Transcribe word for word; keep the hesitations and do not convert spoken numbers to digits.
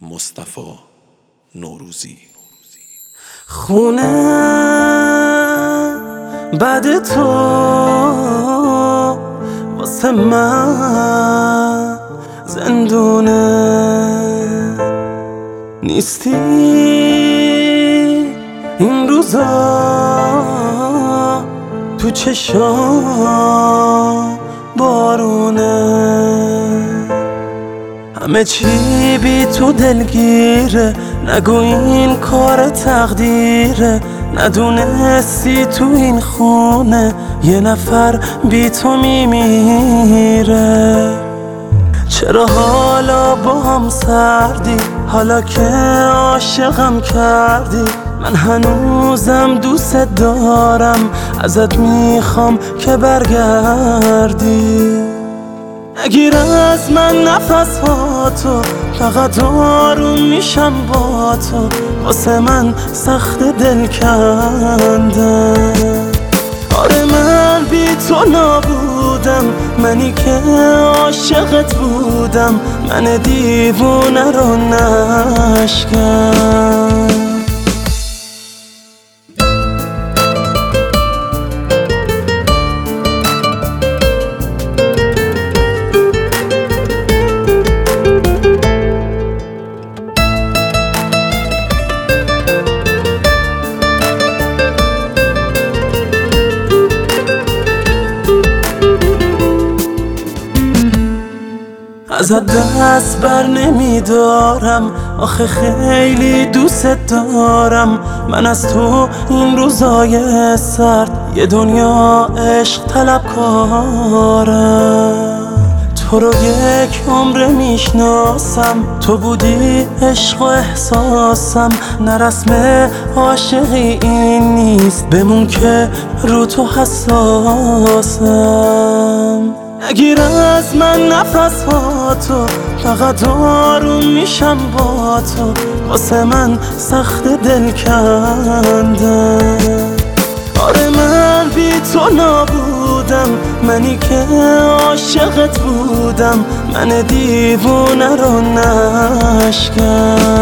مصطفی نوروزی. خونه بعد تو واسه من زندونه، نیستی این روزا تو چشام بارونه، همه چی بی تو دلگیره، نگو این کار تقدیره، ندونستی تو این خونه یه نفر بی تو میمیره. چرا حالا با هم سردی، حالا که عاشقم کردی، من هنوزم دوست دارم، ازت میخوام که برگردی. نگیر از من نفس ها تو، فقط آروم میشم با تو، واسه من سخت دل کندم. آره من بی تو نابودم، منی که عاشقت بودم، من دیوونه رو نشکن. ازت دست بر نمیدارم، آخه خیلی دوست دارم، من از تو این روزای سرد یه دنیا عشق طلبکارم. تو رو یک عمر میشناسم، تو بودی عشق و احساسم، نه رسم عاشقی این نیست، بمون که رو تو حساسم. نگیر از من نفس ها تو، فقط آروم میشم با تو، واسه من سخت دل کندم. آره من بی تو نابودم، منی که عاشقت بودم، من دیوونه رو نشکن.